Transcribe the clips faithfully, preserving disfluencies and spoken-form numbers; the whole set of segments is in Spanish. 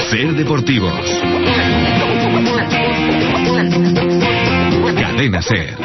Ser Deportivos. Cadena Ser.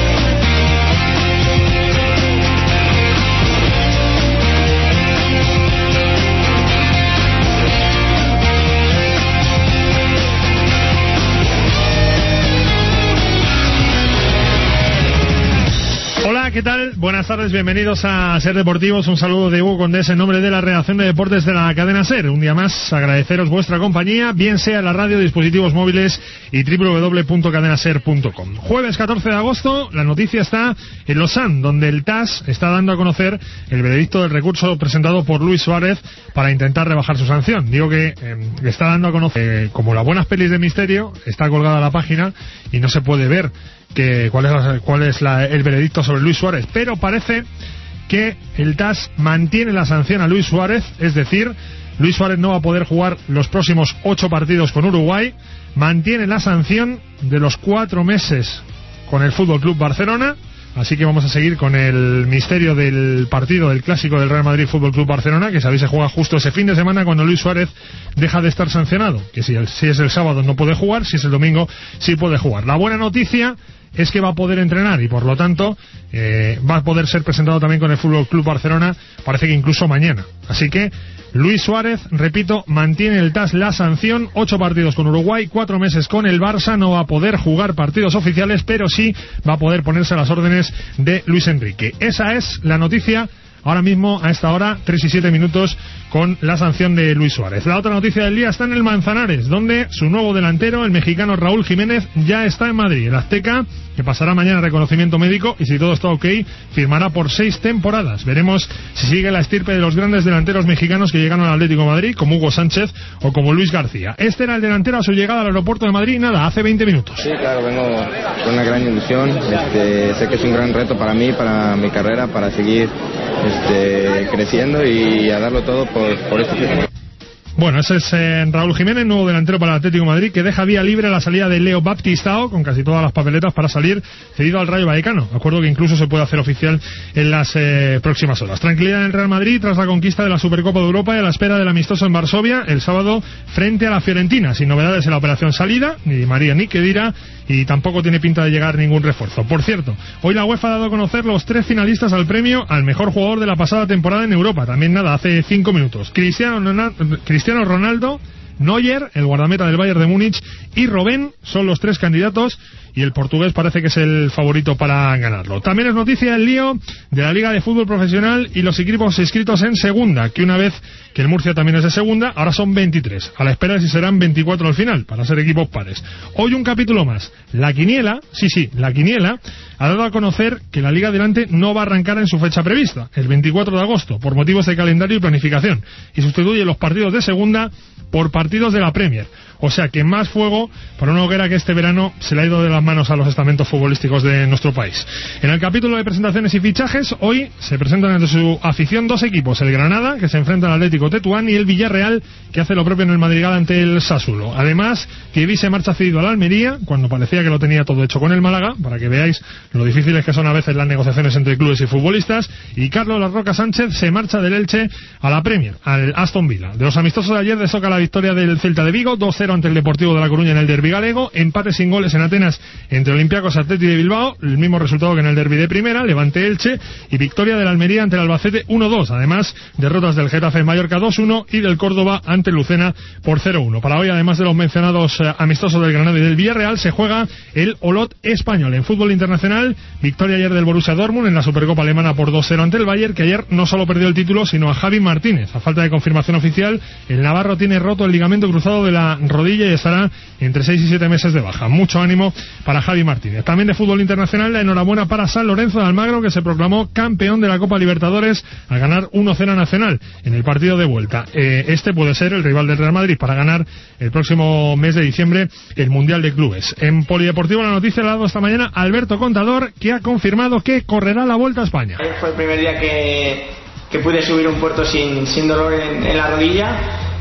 Hola, ¿qué tal? Buenas tardes, bienvenidos a Ser Deportivos. Un saludo de Hugo Condés en nombre de la redacción de deportes de la cadena Ser. Un día más, agradeceros vuestra compañía, bien sea en la radio, dispositivos móviles y doble u doble u doble u punto cadena ser punto com. Jueves catorce de agosto, la noticia está en Lausanne, donde el T A S está dando a conocer el veredicto del recurso presentado por Luis Suárez para intentar rebajar su sanción. Digo que eh, está dando a conocer, eh, como las buenas pelis de misterio, está colgada la página y no se puede ver que cuál es, cuál es la, el veredicto sobre Luis Suárez, pero parece que el T A S mantiene la sanción a Luis Suárez, es decir, Luis Suárez no va a poder jugar los próximos ocho partidos con Uruguay, mantiene la sanción de los cuatro meses con el Fútbol Club Barcelona, así que vamos a seguir con el misterio del partido del clásico del Real Madrid Fútbol Club Barcelona, que sabéis se juega justo ese fin de semana cuando Luis Suárez deja de estar sancionado, que si, el, si es el sábado no puede jugar, si es el domingo sí puede jugar. La buena noticia es que va a poder entrenar y por lo tanto eh, va a poder ser presentado también con el Fútbol Club Barcelona, parece que incluso mañana. Así que Luis Suárez, repito, mantiene el T A S la sanción, ocho partidos con Uruguay, cuatro meses con el Barça, no va a poder jugar partidos oficiales, pero sí va a poder ponerse a las órdenes de Luis Enrique. Esa es la noticia ahora mismo, a esta hora, tres y siete minutos, con la sanción de Luis Suárez. La otra noticia del día está en el Manzanares, donde su nuevo delantero, el mexicano Raúl Jiménez, ya está en Madrid. El azteca, que pasará mañana reconocimiento médico y si todo está ok, firmará por seis temporadas. Veremos si sigue la estirpe de los grandes delanteros mexicanos que llegaron al Atlético de Madrid, como Hugo Sánchez o como Luis García. Este era el delantero a su llegada al aeropuerto de Madrid, nada, hace veinte minutos. Sí, claro, vengo con una gran ilusión. Este, sé que es un gran reto para mí, para mi carrera, para seguir este, creciendo y a darlo todo por, por este equipo. Bueno, ese es eh, Raúl Jiménez, nuevo delantero para el Atlético de Madrid, que deja vía libre la salida de Leo Baptistao, con casi todas las papeletas para salir cedido al Rayo Vallecano. Acuerdo que incluso se puede hacer oficial en las eh, próximas horas. Tranquilidad en el Real Madrid tras la conquista de la Supercopa de Europa y a la espera del amistoso en Varsovia el sábado frente a la Fiorentina. Sin novedades en la operación salida, ni Di María ni Khedira, y tampoco tiene pinta de llegar ningún refuerzo. Por cierto, hoy la UEFA ha dado a conocer los tres finalistas al premio al mejor jugador de la pasada temporada en Europa. También nada, hace cinco minutos. Cristiano Ronaldo, Cristiano Ronaldo, Neuer, el guardameta del Bayern de Múnich, y Robben son los tres candidatos, y el portugués parece que es el favorito para ganarlo. También es noticia el lío de la Liga de Fútbol Profesional y los equipos inscritos en segunda, que una vez que el Murcia también es de segunda, ahora son veintitrés, a la espera de si serán veinticuatro al final, para ser equipos pares. Hoy un capítulo más. La quiniela, sí, sí, la quiniela ha dado a conocer que la Liga Adelante no va a arrancar en su fecha prevista, el veinticuatro de agosto, por motivos de calendario y planificación, y sustituye los partidos de segunda por partidos de la Premier. O sea que más fuego para una hoguera que este verano se le ha ido de las manos a los estamentos futbolísticos de nuestro país. En el capítulo de presentaciones y fichajes, hoy se presentan ante su afición dos equipos: el Granada, que se enfrenta al Atlético Tetuán, y el Villarreal, que hace lo propio en el Madrigal ante el Sassuolo. Además, Kevin se marcha cedido al Almería, cuando parecía que lo tenía todo hecho con el Málaga, para que veáis lo difíciles que son a veces las negociaciones entre clubes y futbolistas. Y Carlos La Roca Sánchez se marcha del Elche a la Premier, al Aston Villa. De los amistosos de ayer destaca la victoria del Celta de Vigo, dos cero ante el Deportivo de La Coruña en el derbi galego, empate sin goles en Atenas entre Olympiacos y Atleti de Bilbao, el mismo resultado que en el derbi de primera, Levante Elche, y victoria del Almería ante el Albacete uno dos, además derrotas del Getafe en Mallorca dos uno y del Córdoba ante Lucena por cero uno. Para hoy, además de los mencionados eh, amistosos del Granada y del Villarreal, se juega el Olot español. En fútbol internacional, victoria ayer del Borussia Dortmund en la Supercopa alemana por dos cero ante el Bayern, que ayer no solo perdió el título, sino a Javi Martínez. A falta de confirmación oficial, el navarro tiene roto el ligamento cruzado de la rodilla y estará entre seis y siete meses de baja. Mucho ánimo para Javi Martínez. También de fútbol internacional, la enhorabuena para San Lorenzo de Almagro, que se proclamó campeón de la Copa Libertadores al ganar uno cero a Nacional en el partido de vuelta. Eh, este puede ser el rival del Real Madrid para ganar el próximo mes de diciembre el Mundial de Clubes. En polideportivo, la noticia la ha dado esta mañana Alberto Contador, que ha confirmado que correrá la Vuelta a España. Fue el primer día que, que pude subir un puerto sin, sin dolor en, en la rodilla.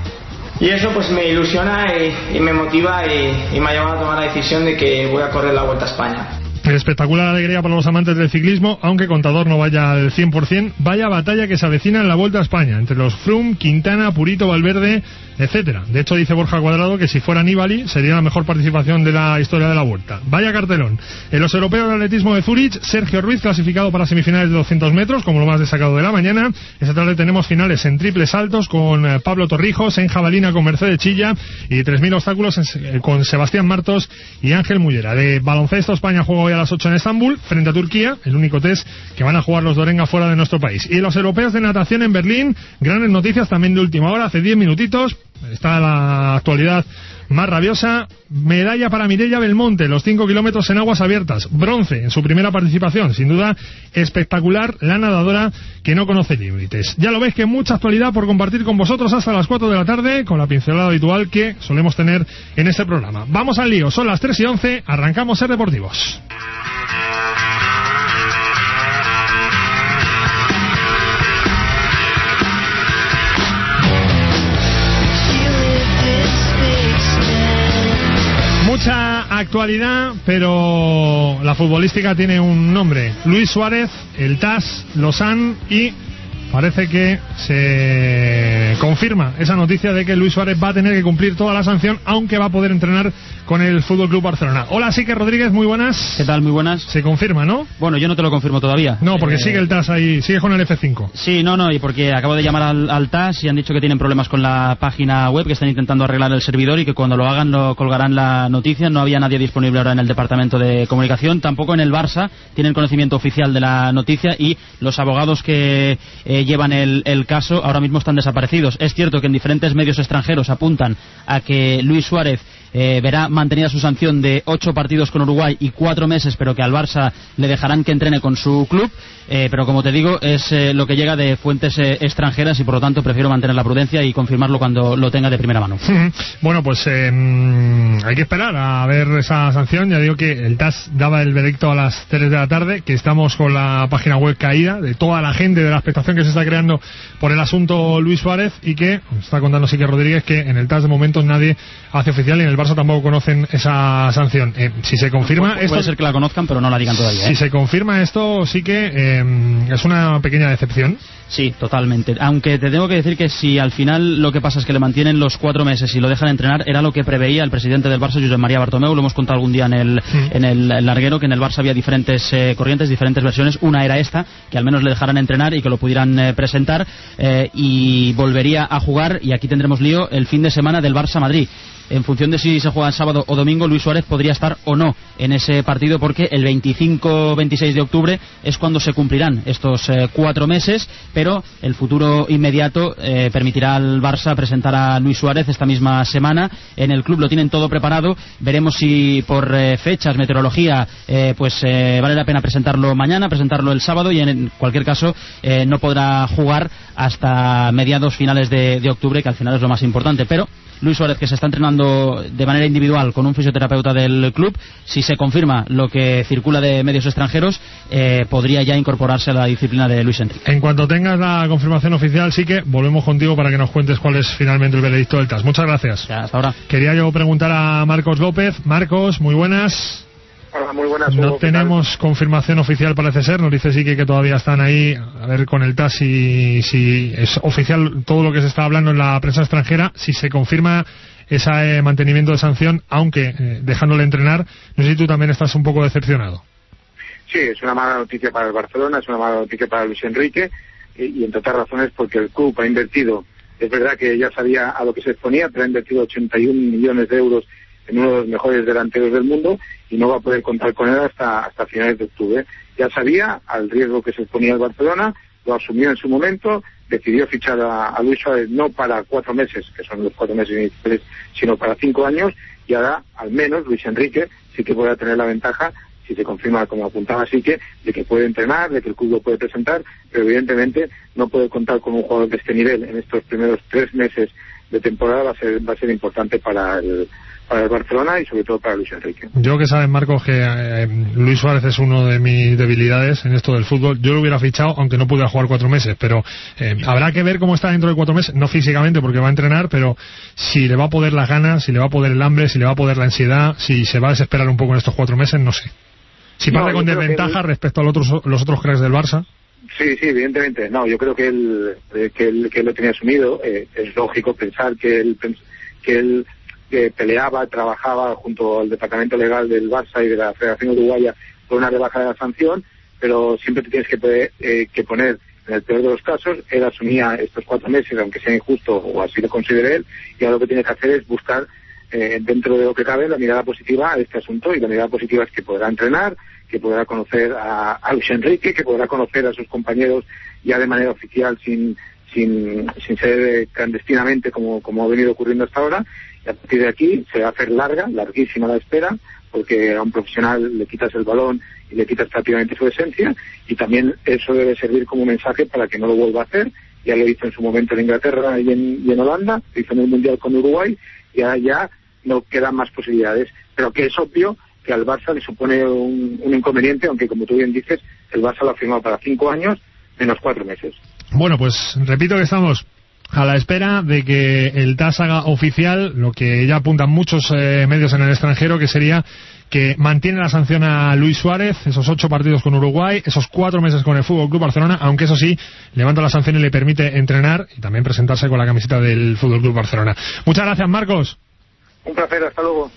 Y eso pues me ilusiona y, y me motiva y, y me ha llevado a tomar la decisión de que voy a correr la Vuelta a España. Espectacular alegría para los amantes del ciclismo, aunque Contador no vaya al cien por ciento. Vaya batalla que se avecina en la Vuelta a España, entre los Froome, Quintana, Purito, Valverde, etcétera. De hecho, dice Borja Cuadrado que si fuera Nibali sería la mejor participación de la historia de la Vuelta. Vaya cartelón. En los europeos de atletismo de Zúrich, Sergio Ruiz clasificado para semifinales de doscientos metros, como lo más destacado de la mañana. Esta tarde tenemos finales en triples saltos con eh, Pablo Torrijos, en jabalina con Mercedes Chilla y tres mil obstáculos en, eh, con Sebastián Martos y Ángel Mullera. De baloncesto, España juega hoy a las ocho en Estambul frente a Turquía, el único test que van a jugar los Dorenga fuera de nuestro país. Y los europeos de natación en Berlín, grandes noticias también de última hora, hace diez minutitos, está la actualidad más rabiosa. Medalla para Mireia Belmonte, los cinco kilómetros en aguas abiertas, bronce en su primera participación, sin duda espectacular, la nadadora que no conoce límites. Ya lo veis, que mucha actualidad por compartir con vosotros hasta las cuatro de la tarde, con la pincelada habitual que solemos tener en este programa. Vamos al lío, son las tres y once, arrancamos Ser Deportivos. Mucha actualidad, pero la futbolística tiene un nombre: Luis Suárez, el T A S, Lausanne, y parece que se confirma esa noticia de que Luis Suárez va a tener que cumplir toda la sanción, aunque va a poder entrenar con el F C Barcelona. Hola, Sique Rodríguez, muy buenas. ¿Qué tal? Muy buenas. Se confirma, ¿no? Bueno, yo no te lo confirmo todavía. No, porque eh... sigue el T A S ahí, sigue con el F cinco. Sí, no, no, y porque acabo de llamar al, al T A S y han dicho que tienen problemas con la página web, que están intentando arreglar el servidor y que cuando lo hagan lo colgarán la noticia. No había nadie disponible ahora en el departamento de comunicación, tampoco en el Barça tienen conocimiento oficial de la noticia, y los abogados que eh, llevan el, el caso ahora mismo están desaparecidos. Es cierto que en diferentes medios extranjeros apuntan a que Luis Suárez Eh, verá mantenida su sanción de ocho partidos con Uruguay y cuatro meses, pero que al Barça le dejarán que entrene con su club, eh, pero como te digo, es eh, lo que llega de fuentes eh, extranjeras, y por lo tanto prefiero mantener la prudencia y confirmarlo cuando lo tenga de primera mano. Bueno, pues eh, hay que esperar a ver esa sanción. Ya digo que el T A S daba el veredicto a las tres de la tarde, que estamos con la página web caída de toda la gente, de la expectación que se está creando por el asunto Luis Suárez, y que está contando Sique Rodríguez que en el T A S de momento nadie hace oficial, y en el Barça tampoco conocen esa sanción. Eh, si se confirma puede esto, ser que la conozcan, pero no la digan todavía, ¿eh? Si se confirma esto, sí que eh, es una pequeña decepción. Sí, totalmente. Aunque te tengo que decir que si al final lo que pasa es que le mantienen los cuatro meses y lo dejan entrenar, era lo que preveía el presidente del Barça, Josep María Bartomeu. Lo hemos contado algún día en el, sí. en el, el larguero, que en el Barça había diferentes eh, corrientes, diferentes versiones. Una era esta, que al menos le dejaran entrenar y que lo pudieran eh, presentar, eh, y volvería a jugar, y aquí tendremos lío, el fin de semana del Barça-Madrid. En función de si se juega sábado o domingo, Luis Suárez podría estar o no en ese partido, porque el veinticinco veintiséis de octubre es cuando se cumplirán estos eh, cuatro meses, pero el futuro inmediato eh, permitirá al Barça presentar a Luis Suárez esta misma semana. En el club lo tienen todo preparado, veremos si por eh, fechas, meteorología, eh, pues eh, vale la pena presentarlo mañana, presentarlo el sábado, y en cualquier caso eh, no podrá jugar hasta mediados finales de, de octubre, que al final es lo más importante. Pero Luis Suárez, que se está entrenando de manera individual con un fisioterapeuta del club, si se confirma lo que circula de medios extranjeros, eh, podría ya incorporarse a la disciplina de Luis Enrique. En cuanto tengas la confirmación oficial, sí que volvemos contigo para que nos cuentes cuál es finalmente el veredicto del T A S. Muchas gracias. Ya, hasta ahora. Quería yo preguntar a Marcos López. Marcos, muy buenas. Hola, muy buenas. No Hugo, tenemos confirmación oficial, parece ser. Nos dice sí que, que todavía están ahí a ver con el T A S si, si es oficial todo lo que se está hablando en la prensa extranjera. Si se confirma ese eh, mantenimiento de sanción, aunque eh, dejándole entrenar. No sé si tú también estás un poco decepcionado. Sí, es una mala noticia para el Barcelona, es una mala noticia para Luis Enrique, y, y entre otras razones porque el club ha invertido, es verdad que ya sabía a lo que se exponía, pero ha invertido ochenta y un millones de euros en uno de los mejores delanteros del mundo, y no va a poder contar con él hasta hasta finales de octubre. Ya sabía al riesgo que se exponía el Barcelona, lo asumió en su momento, decidió fichar a, a Luis Suárez no para cuatro meses, que son los cuatro meses iniciales, sino para cinco años, y ahora al menos Luis Enrique sí que podrá tener la ventaja, si se confirma, como apuntaba así, que de que puede entrenar, de que el club lo puede presentar, pero evidentemente no puede contar con un jugador de este nivel en estos primeros tres meses de temporada. Va a ser, va a ser importante para el para el Barcelona y sobre todo para Luis Enrique. Yo que saben, Marcos, que eh, Luis Suárez es uno de mis debilidades en esto del fútbol. Yo lo hubiera fichado aunque no pudiera jugar cuatro meses, pero eh, habrá que ver cómo está dentro de cuatro meses, no físicamente porque va a entrenar, pero si le va a poder las ganas, si le va a poder el hambre, si le va a poder la ansiedad, si se va a desesperar un poco en estos cuatro meses, no sé. Si parte no, con desventaja él... respecto a los otros, los otros cracks del Barça. Sí, sí, evidentemente. No, yo creo que él, que él, que él lo tenía asumido. Eh, es lógico pensar que él, que él que peleaba, trabajaba junto al departamento legal del Barça y de la Federación Uruguaya por una rebaja de la sanción, pero siempre te tienes que, poder, eh, que poner, en el peor de los casos, él asumía estos cuatro meses, aunque sea injusto, o así lo considere él, y ahora lo que tiene que hacer es buscar, eh, dentro de lo que cabe, la mirada positiva a este asunto, y la mirada positiva es que podrá entrenar, que podrá conocer a, a Luis Enrique, que podrá conocer a sus compañeros ya de manera oficial, sin sin, sin ser eh, clandestinamente como, como ha venido ocurriendo hasta ahora, y a partir de aquí se va a hacer larga, larguísima la espera, porque a un profesional le quitas el balón y le quitas prácticamente su esencia, y también eso debe servir como mensaje para que no lo vuelva a hacer. Ya lo hizo en su momento en Inglaterra y en, y en Holanda, lo hizo en el Mundial con Uruguay, y ahora ya no quedan más posibilidades, pero que es obvio que al Barça le supone un, un inconveniente, aunque como tú bien dices, el Barça lo ha firmado para cinco años, menos cuatro meses. Bueno, pues repito que estamos a la espera de que el T A S haga oficial lo que ya apuntan muchos eh, medios en el extranjero, que sería que mantiene la sanción a Luis Suárez, esos ocho partidos con Uruguay, esos cuatro meses con el F C Barcelona, aunque eso sí, levanta la sanción y le permite entrenar y también presentarse con la camiseta del F C Barcelona. Muchas gracias, Marcos. Un placer, hasta luego.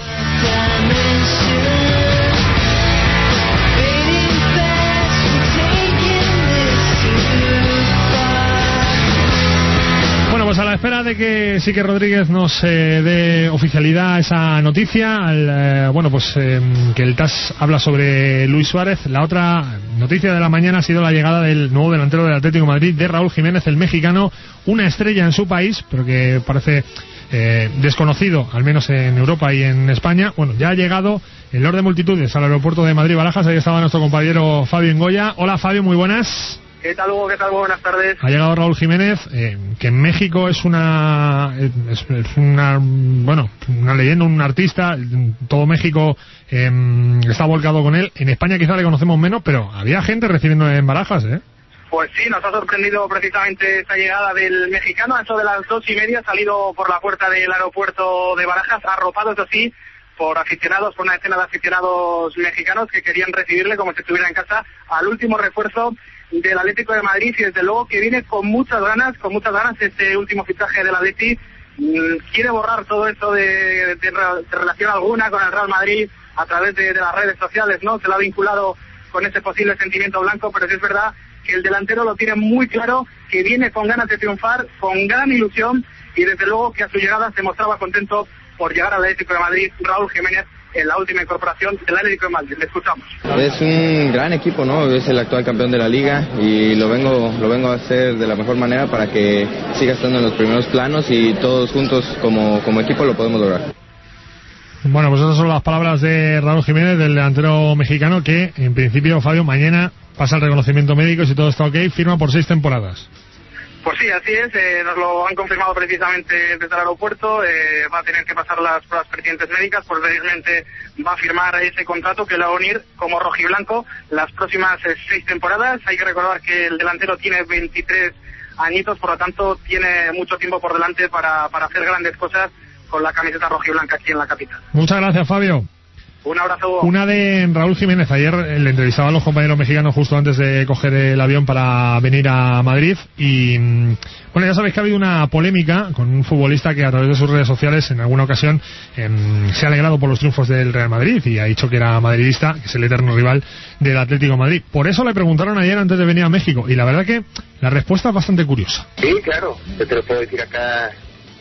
Bueno, pues a la espera de que Sique Rodríguez nos eh, dé oficialidad a esa noticia, al, eh, bueno, pues eh, que el T A S habla sobre Luis Suárez. La otra noticia de la mañana ha sido la llegada del nuevo delantero del Atlético de Madrid, de Raúl Jiménez, el mexicano, una estrella en su país, pero que parece eh, desconocido, al menos en Europa y en España. Bueno, ya ha llegado el Lord de Multitudes al aeropuerto de Madrid-Barajas. Ahí estaba nuestro compañero Fabio Engoya. Hola, Fabio, muy buenas. ¿Qué tal, Hugo? ¿Qué tal? Buenas tardes. Ha llegado Raúl Jiménez, eh, que en México es una es, es una bueno una leyenda, un artista. Todo México eh, está volcado con él. En España quizá le conocemos menos, pero había gente recibiendo en Barajas, ¿eh? Pues sí, nos ha sorprendido precisamente esta llegada del mexicano. A eso de las dos y media, salido por la puerta del aeropuerto de Barajas, arropado, eso sí, por aficionados, por una decena de aficionados mexicanos que querían recibirle como si estuviera en casa, al último refuerzo del Atlético de Madrid, y desde luego que viene con muchas ganas, con muchas ganas este último fichaje del Atleti. Quiere borrar todo esto de, de, de relación alguna con el Real Madrid a través de, de las redes sociales, ¿no? Se lo ha vinculado con ese posible sentimiento blanco, pero sí es verdad que el delantero lo tiene muy claro, que viene con ganas de triunfar, con gran ilusión, y desde luego que a su llegada se mostraba contento por llegar al Atlético de Madrid. Raúl Jiménez, en la última incorporación del Atlético de Madrid. Le escuchamos. Es un gran equipo, ¿no? Es el actual campeón de la liga y lo vengo lo vengo a hacer de la mejor manera para que siga estando en los primeros planos y todos juntos como, como equipo lo podemos lograr. Bueno, pues esas son las palabras de Raúl Jiménez, del delantero mexicano, que en principio, Fabio, mañana pasa el reconocimiento médico y si todo está ok, firma por seis temporadas. Pues sí, así es, eh, nos lo han confirmado precisamente desde el aeropuerto. Eh, va a tener que pasar las pruebas pertinentes médicas, posteriormente va a firmar ese contrato que le va a unir como rojiblanco las próximas eh, seis temporadas. Hay que recordar que el delantero tiene veintitrés añitos, por lo tanto tiene mucho tiempo por delante para, para hacer grandes cosas con la camiseta rojiblanca aquí en la capital. Muchas gracias, Fabio. Un abrazo. Una de Raúl Jiménez. Ayer le entrevistaba a los compañeros mexicanos justo antes de coger el avión para venir a Madrid y bueno, ya sabéis que ha habido una polémica con un futbolista que a través de sus redes sociales en alguna ocasión eh, se ha alegrado por los triunfos del Real Madrid y ha dicho que era madridista, que es el eterno rival del Atlético de Madrid. Por eso le preguntaron ayer antes de venir a México y la verdad que la respuesta es bastante curiosa. Sí, claro, yo te lo puedo decir acá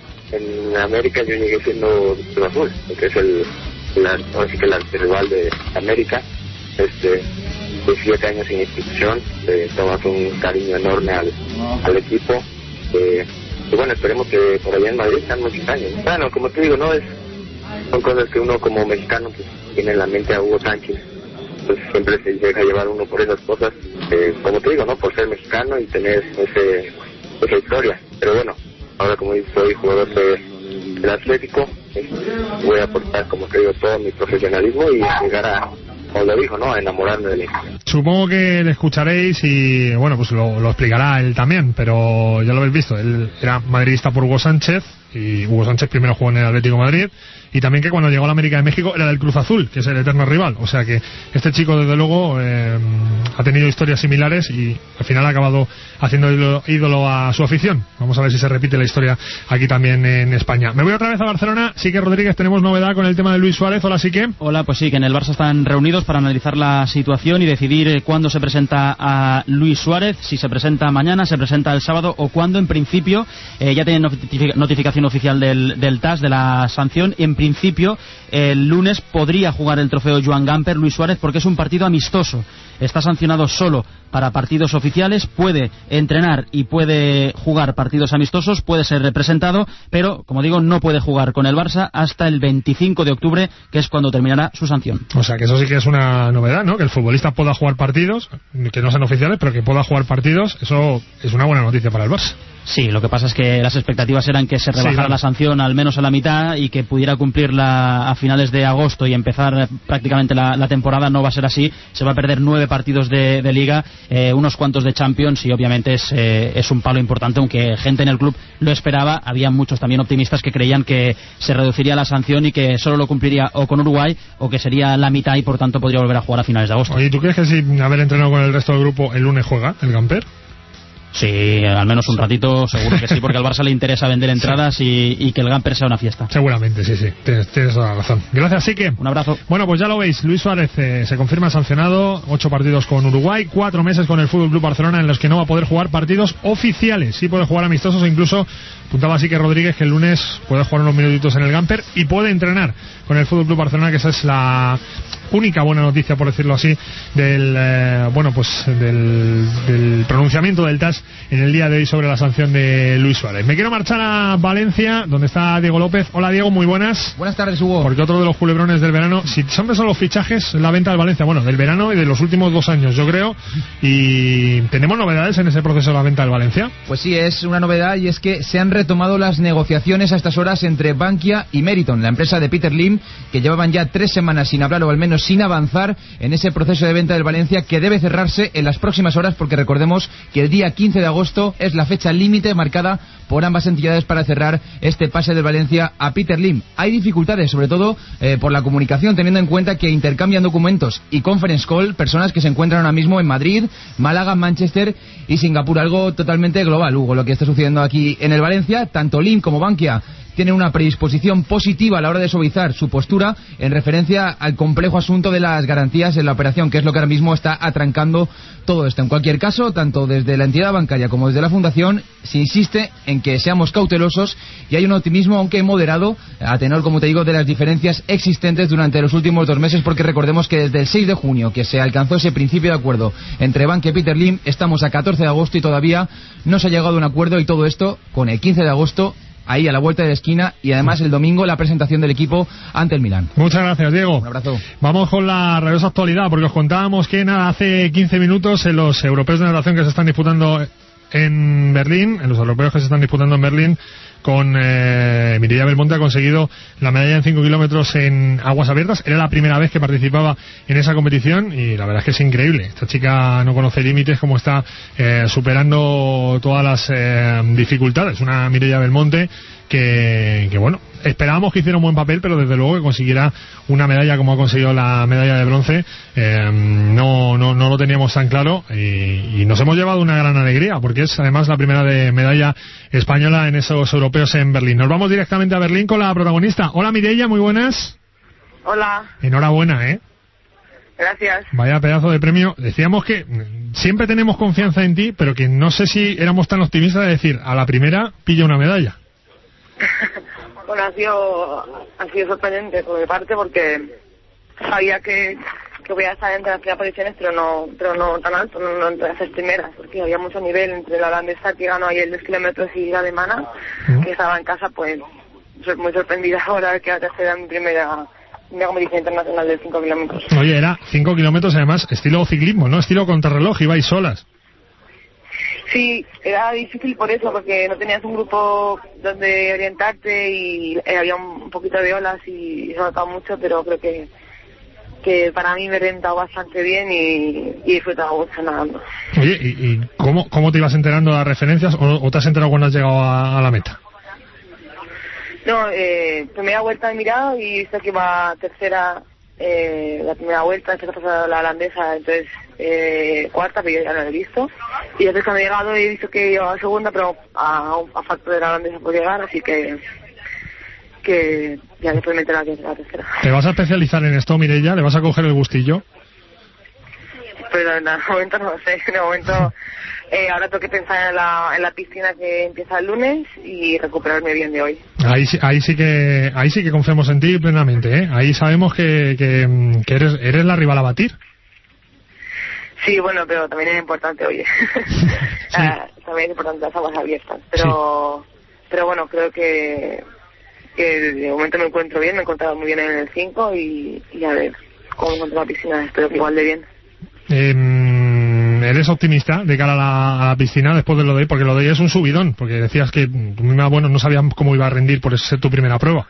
en América. Yo llegué siendo Cruz Azul, que es el La, así que el rival de América, este, diecisiete años sin institución, eh, tomas un cariño enorme al, al equipo, eh, y bueno, esperemos que por allá en Madrid sean muchos años. Bueno, como te digo, no es, son cosas que uno como mexicano pues, tiene en la mente a Hugo Sánchez, entonces siempre se deja llevar uno por esas cosas, eh, como te digo, no, por ser mexicano y tener ese, esa historia, pero bueno, ahora como soy jugador de el Atlético, voy a aportar, como te digo, todo mi profesionalismo y llegar a, como lo dijo, ¿no?, a enamorarme de él. Supongo que le escucharéis y, bueno, pues lo, lo explicará él también, pero ya lo habéis visto, él era madridista por Hugo Sánchez, y Hugo Sánchez primero jugó en el Atlético de Madrid, y también que cuando llegó a la América de México era del Cruz Azul, que es el eterno rival. O sea que este chico desde luego eh, ha tenido historias similares y al final ha acabado haciendo ídolo, ídolo a su afición. Vamos a ver si se repite la historia aquí también en España. Me voy otra vez a Barcelona. Sí que Rodríguez, tenemos novedad con el tema de Luis Suárez. Hola, sí que. Hola, pues sí, que en el Barça están reunidos para analizar la situación y decidir eh, cuándo se presenta a Luis Suárez, si se presenta mañana, se presenta el sábado o cuándo. En principio eh, ya tienen notific- notificación oficial del, del T A S de la sanción. En principio el lunes podría jugar el trofeo Joan Gamper Luis Suárez, porque es un partido amistoso. Está sancionado solo para partidos oficiales, puede entrenar y puede jugar partidos amistosos, puede ser representado, pero, como digo, no puede jugar con el Barça hasta el veinticinco de octubre, que es cuando terminará su sanción. O sea, que eso sí que es una novedad, ¿no? Que el futbolista pueda jugar partidos, que no sean oficiales, pero que pueda jugar partidos, eso es una buena noticia para el Barça. Sí, lo que pasa es que las expectativas eran que se rebajara sí, claro. la sanción al menos a la mitad y que pudiera cumplirla a finales de agosto y empezar prácticamente la, la temporada. No va a ser así, se va a perder nueve partidos de, de Liga, eh, unos cuantos de Champions, y obviamente es, eh, es un palo importante, aunque gente en el club lo esperaba. Había muchos también optimistas que creían que se reduciría la sanción y que solo lo cumpliría o con Uruguay o que sería la mitad y por tanto podría volver a jugar a finales de agosto. Oye, ¿tú crees que sin haber entrenado con el resto del grupo el lunes juega el Gamper? Sí, al menos un ratito seguro que sí, porque al Barça le interesa vender entradas sí. y, y que el Gamper sea una fiesta. Seguramente, sí, sí, tienes, tienes toda la razón. Gracias, Sique. Un abrazo. Bueno, pues ya lo veis, Luis Suárez eh, se confirma sancionado, ocho partidos con Uruguay, cuatro meses con el Fútbol Club Barcelona en los que no va a poder jugar partidos oficiales. Sí puede jugar amistosos, e incluso apuntaba Sique Rodríguez que el lunes puede jugar unos minutitos en el Gamper y puede entrenar con el Fútbol Club Barcelona, que esa es la única buena noticia, por decirlo así, del eh, bueno pues del, del pronunciamiento del T A S en el día de hoy sobre la sanción de Luis Suárez. Me quiero marchar a Valencia, donde está Diego López. Hola, Diego, muy buenas. Buenas tardes, Hugo. Porque otro de los culebrones del verano, si siempre son los fichajes, la venta del Valencia, bueno, del verano y de los últimos dos años, yo creo, y tenemos novedades en ese proceso de la venta del Valencia. Pues sí, es una novedad, y es que se han retomado las negociaciones a estas horas entre Bankia y Meriton, la empresa de Peter Lim, que llevaban ya tres semanas sin hablar, o al menos sin avanzar en ese proceso de venta del Valencia, que debe cerrarse en las próximas horas, porque recordemos que el día quince de agosto es la fecha límite marcada por ambas entidades para cerrar este pase del Valencia a Peter Lim. Hay dificultades, sobre todo eh, por la comunicación, teniendo en cuenta que intercambian documentos y conference call personas que se encuentran ahora mismo en Madrid, Málaga, Manchester y Singapur. Algo totalmente global, Hugo, lo que está sucediendo aquí en el Valencia. Tanto Lim como Bankia tienen una predisposición positiva a la hora de suavizar su postura en referencia al complejo asunto de las garantías en la operación, que es lo que ahora mismo está atrancando todo esto. En cualquier caso, tanto desde la entidad bancaria como desde la fundación se insiste en que seamos cautelosos, y hay un optimismo, aunque moderado, a tenor, como te digo, de las diferencias existentes durante los últimos dos meses, porque recordemos que desde el seis de junio, que se alcanzó ese principio de acuerdo entre Bankia y Peter Lim, estamos a catorce de agosto y todavía no se ha llegado a un acuerdo, y todo esto con el quince de agosto ahí a la vuelta de la esquina, y además el domingo la presentación del equipo ante el Milán. Muchas gracias, Diego. Un abrazo. Vamos con la rabiosa actualidad, porque os contábamos que nada, hace quince minutos en los europeos de natación que se están disputando en Berlín, en los europeos que se están disputando en Berlín, con eh, Mireia Belmonte ha conseguido la medalla en cinco kilómetros en aguas abiertas. Era la primera vez que participaba en esa competición y la verdad es que es increíble. Esta chica no conoce límites, como está eh, superando todas las eh, dificultades. Una Mireia Belmonte que, que bueno, esperábamos que hiciera un buen papel, pero desde luego que consiguiera una medalla como ha conseguido la medalla de bronce, eh, no, no, no lo teníamos tan claro, y, y nos hemos llevado una gran alegría, porque es además la primera de medalla española en esos europeos en Berlín. Nos vamos directamente a Berlín con la protagonista. Hola, Mireia, muy buenas. Hola. Enhorabuena, ¿eh? Gracias. Vaya pedazo de premio. Decíamos que siempre tenemos confianza en ti, pero que no sé si éramos tan optimistas de decir, a la primera pilla una medalla. Bueno, ha sido, ha sido sorprendente por mi parte, porque sabía que, que voy a estar entre las primeras posiciones, pero no, pero no tan alto, no, no entre las tres primeras, porque había mucho nivel entre la holandesa que ganó ayer diez kilómetros y la alemana, uh-huh. que estaba en casa. Pues soy muy sorprendida ahora que la tercera en mi primera, primera competición internacional de cinco kilómetros. Oye, era cinco kilómetros además, estilo ciclismo, ¿no? Estilo contrarreloj, ibais solas. Sí, era difícil por eso, porque no tenías un grupo donde orientarte y eh, había un poquito de olas y se notaba mucho, pero creo que que para mí me he rentado bastante bien y, y he disfrutado mucho nadando. Oye, ¿y, y cómo, cómo te ibas enterando de las referencias o, o te has enterado cuando has llegado a, a la meta? No, eh, primera vuelta he mirado y he visto que iba tercera eh, la primera vuelta, después ha pasado la holandesa, entonces eh, cuarta, pero yo ya no la he visto. Y después cuando he llegado he visto que iba a segunda, pero a, a factor de la holandesa por llegar, así que que ya después meter la, la tercera. ¿Te vas a especializar en esto, Mireia? ¿Le vas a coger el gustillo? Pero en el momento no lo sé, en el momento eh, ahora tengo que pensar en la, en la piscina que empieza el lunes y recuperarme bien de hoy. Ahí, ahí sí que ahí sí que confiamos en ti plenamente, ¿eh? Ahí sabemos que, que, que eres, eres la rival a batir. Sí, bueno, pero también es importante, oye. Sí. uh, también es importante las aguas abiertas, pero sí. Pero bueno, creo que, que de momento me encuentro bien, me he encontrado muy bien en el cinco y, y a ver cómo encuentro la piscina, espero que igual de bien. Eh, ¿Eres optimista de cara a la, a la piscina después de lo de hoy? Porque lo de hoy es un subidón, porque decías que bueno, no sabías cómo iba a rendir por ser tu primera prueba.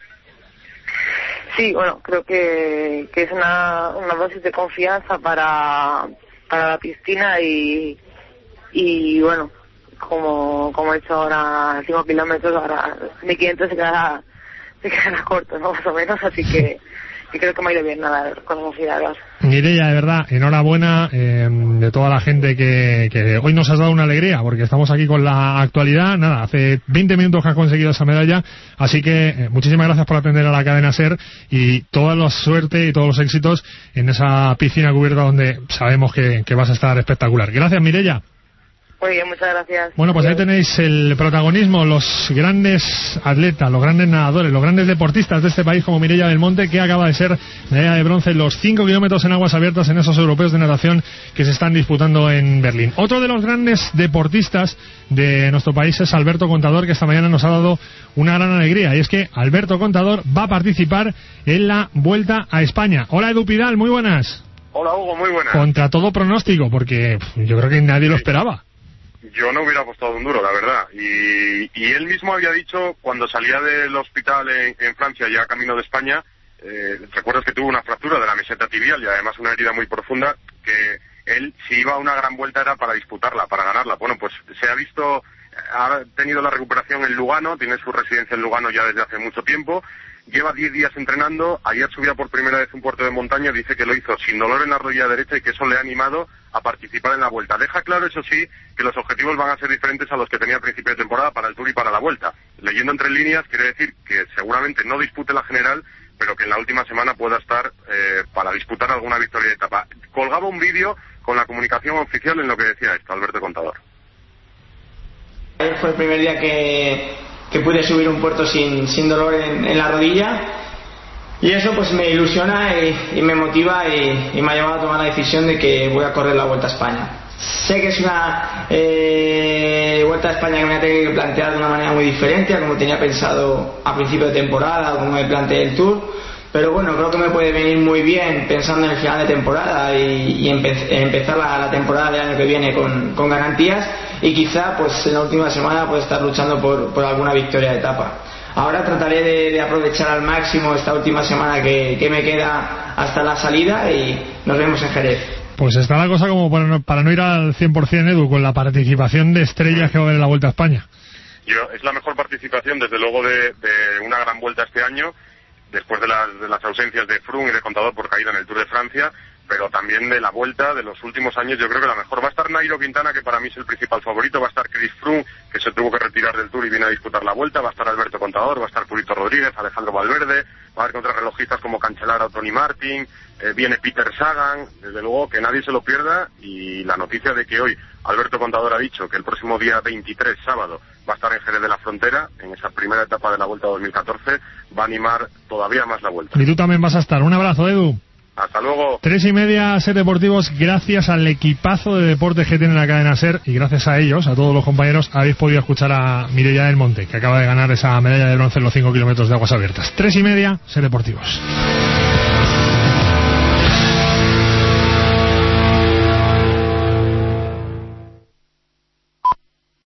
Sí, bueno, creo que, que es una, una dosis de confianza para, para la piscina y, y bueno, como, como he hecho ahora cinco kilómetros, ahora mil quinientos se quedará, se quedará corto, ¿no? Más o menos, así que y creo que me ha ido bien nada con la facilidad. Mireia, de verdad, enhorabuena eh, de toda la gente que, que hoy nos has dado una alegría, porque estamos aquí con la actualidad. Nada, hace veinte minutos que has conseguido esa medalla, así que eh, muchísimas gracias por atender a la cadena SER y toda la suerte y todos los éxitos en esa piscina cubierta donde sabemos que, que vas a estar espectacular. Gracias, Mireia. Muy bien, muchas gracias. Bueno, pues ahí tenéis el protagonismo, los grandes atletas, los grandes nadadores, los grandes deportistas de este país como Mireia Belmonte, que acaba de ser medalla de bronce en los cinco kilómetros en aguas abiertas en esos europeos de natación que se están disputando en Berlín. Otro de los grandes deportistas de nuestro país es Alberto Contador, que esta mañana nos ha dado una gran alegría, y es que Alberto Contador va a participar en la Vuelta a España. Hola, Edu Pidal, muy buenas. Hola, Hugo, muy buenas. Contra todo pronóstico, porque yo creo que nadie lo esperaba. Yo no hubiera apostado un duro, la verdad. Y, y él mismo había dicho, cuando salía del hospital en, en Francia, ya camino de España, eh, recuerdas que tuvo una fractura de la meseta tibial y además una herida muy profunda, que él, si iba a una gran vuelta, era para disputarla, para ganarla. Bueno, pues se ha visto, ha tenido la recuperación en Lugano, tiene su residencia en Lugano ya desde hace mucho tiempo, lleva diez días entrenando, ayer subía por primera vez un puerto de montaña, dice que lo hizo sin dolor en la rodilla derecha y que eso le ha animado a participar en la Vuelta. Deja claro, eso sí, que los objetivos van a ser diferentes a los que tenía a principio de temporada para el Tour y para la Vuelta. Leyendo entre líneas, quiere decir que seguramente no dispute la general, pero que en la última semana pueda estar eh, para disputar alguna victoria de etapa. Colgaba un vídeo con la comunicación oficial en lo que decía esto, Alberto Contador. Fue el primer día que, que pude subir un puerto sin, sin dolor en, en la rodilla, y eso pues me ilusiona y, y me motiva y, y me ha llevado a tomar la decisión de que voy a correr la Vuelta a España. Sé que es una eh, Vuelta a España que me voy a tener que plantear de una manera muy diferente a como tenía pensado a principio de temporada o como me planteé el Tour, pero bueno, creo que me puede venir muy bien pensando en el final de temporada y, y empe- empezar la, la temporada del año que viene con, con garantías, y quizá pues en la última semana pueda estar luchando por, por alguna victoria de etapa. Ahora trataré de, de aprovechar al máximo esta última semana que, que me queda hasta la salida, y nos vemos en Jerez. Pues está la cosa como para no, para no ir al cien por ciento, Edu, con la participación de estrellas que va a haber en la Vuelta a España. Yo, es la mejor participación, desde luego, de, de una gran vuelta este año, después de las, de las ausencias de Froome y de Contador por caída en el Tour de Francia, pero también de la Vuelta de los últimos años. Yo creo que la mejor va a estar Nairo Quintana, que para mí es el principal favorito, va a estar Chris Froome, que se tuvo que retirar del Tour y viene a disputar la Vuelta, va a estar Alberto Contador, va a estar Purito Rodríguez, Alejandro Valverde, va a haber contrarrelojistas como Cancellara o Tony Martin, eh, viene Peter Sagan, desde luego que nadie se lo pierda. Y la noticia de que hoy Alberto Contador ha dicho que el próximo día veintitrés, sábado, va a estar en Jerez de la Frontera, en esa primera etapa de la Vuelta dos mil catorce, va a animar todavía más la Vuelta. Y tú también vas a estar. Un abrazo, Edu. Hasta luego. Tres y media, SER Deportivos, gracias al equipazo de deportes que tiene la cadena SER, y gracias a ellos, a todos los compañeros, habéis podido escuchar a Mireia Belmonte, que acaba de ganar esa medalla de bronce en los cinco kilómetros de aguas abiertas. Tres y media, SER Deportivos.